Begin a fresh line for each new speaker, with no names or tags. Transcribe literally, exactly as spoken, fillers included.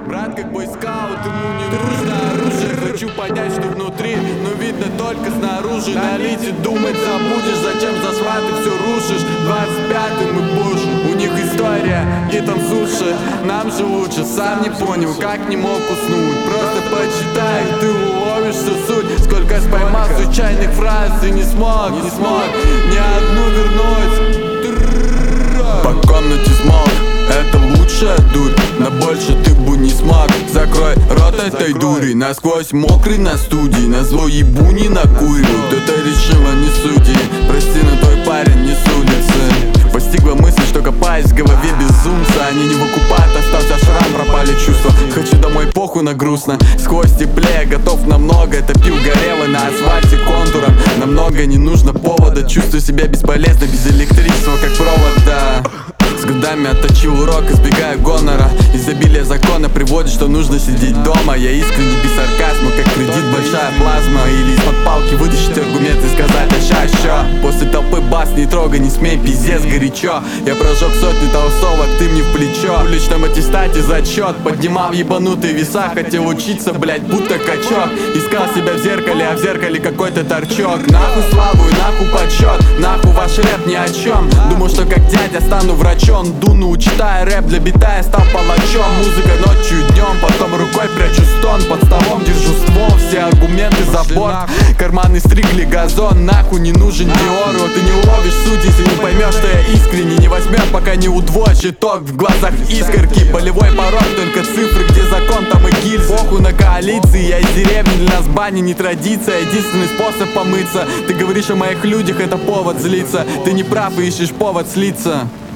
Брат как бойскаут, ему не нужно оружие. Хочу понять, что внутри, но видно только снаружи. Налить и думать забудешь, зачем за сваты все рушишь. Двадцать пятый мы позже, у них история, и там суши. Нам же лучше, сам не понял, как не мог уснуть. Просто почитай, ты уловишь всю суть. Сколько я поймал случайных фраз и не смог, не смог ни одну вернуть. По комнате смог, это лучшая дурь, но больше ты бы не смог. Закрой рот этой дури, насквозь мокрый на студии. На зло ебу не накуривают, это решила не судьи. Прости, но твой парень не с улицы. Постигла мысль, что копаясь в голове безумца. Они не выкупают, остался шрам, пропали чувства. Хочу домой, похуй на грустно. Сквозь теплее, готов на много. Это пил горело на асфальте контуром. Намного не нужно повода. Чувствую себя бесполезно, без электричества, как провода. С годами отточил урок, избегая гонора. Изобилие закона приводит, что нужно сидеть дома. Я искренне без сарказма, как кредит, большая плазма. Или из-под палки вытащить аргумент и сказать: а ща еще. После толпы бас не трогай, не смей, пиздец горячо. Я прожег сотни толстовок, ты мне в плечо. В личном аттестате зачет, поднимал ебанутые веса. Хотел учиться, блять, будто качок. Искал себя в зеркале, а в зеркале какой-то торчок. Нахуй славу и нахуй почет, нахуй ваш рэп ни о чем. Думал, что как дядя стану врачом. Дуну, читая рэп для бита, я стал палачом. Музыка ночью и днем, потом рукой прячу стон. Под столом держу ствол, все аргументы за борт. Карманы стригли газон, нахуй не нужен Диору. Ты не уловишь суть, если не поймешь, что я искренне. Не возьмешь, пока не удвоишь итог. В глазах искорки, болевой порог, только цифры, где закон, там и гильзы. Похуй на коалиции, я из деревни, для нас бани не традиция. Единственный способ помыться. Ты говоришь о моих людях, это повод злиться. Ты не прав и ищешь повод слиться.